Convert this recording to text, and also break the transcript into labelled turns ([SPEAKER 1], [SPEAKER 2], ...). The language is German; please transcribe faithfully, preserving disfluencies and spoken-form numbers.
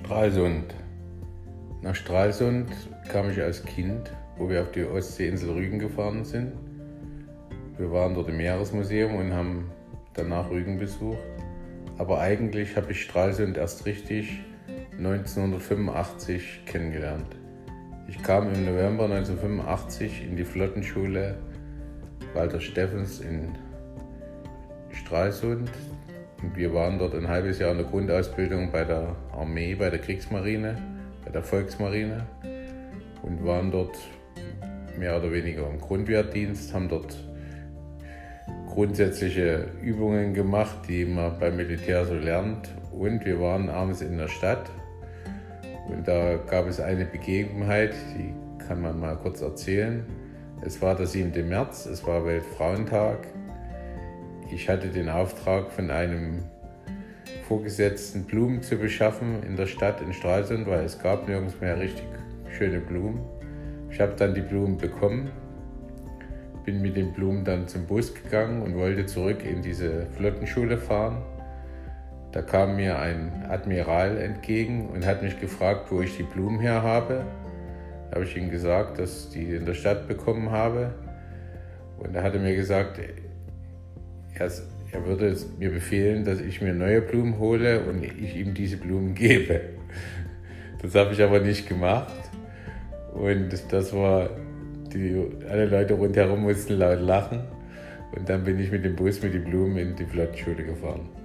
[SPEAKER 1] Stralsund. Nach Stralsund kam ich als Kind, wo wir auf die Ostseeinsel Rügen gefahren sind. Wir waren dort im Meeresmuseum und haben danach Rügen besucht. Aber eigentlich habe ich Stralsund erst richtig neunzehnhundertfünfundachtzig kennengelernt. Ich kam im November neunzehnhundertfünfundachtzig in die Flottenschule Walter Steffens in Stralsund. Und wir waren dort ein halbes Jahr in der Grundausbildung bei der Armee, bei der Kriegsmarine, bei der Volksmarine und waren dort mehr oder weniger im Grundwehrdienst, haben dort grundsätzliche Übungen gemacht, die man beim Militär so lernt. Und wir waren abends in der Stadt und da gab es eine Begebenheit, die kann man mal kurz erzählen. Es war der siebte März, es war Weltfrauentag. Ich hatte den Auftrag von einem Vorgesetzten, Blumen zu beschaffen in der Stadt in Stralsund, weil es gab nirgends mehr richtig schöne Blumen. Ich habe dann die Blumen bekommen, bin mit den Blumen dann zum Bus gegangen und wollte zurück in diese Flottenschule fahren. Da kam mir ein Admiral entgegen und hat mich gefragt, wo ich die Blumen her habe. Da habe ich ihm gesagt, dass ich die in der Stadt bekommen habe. Und er hatte mir gesagt, er, er würde mir befehlen, dass ich mir neue Blumen hole und ich ihm diese Blumen gebe. Das habe ich aber nicht gemacht. Und das war, die, alle Leute rundherum mussten laut lachen. Und dann bin ich mit dem Bus mit den Blumen in die Flottenschule gefahren.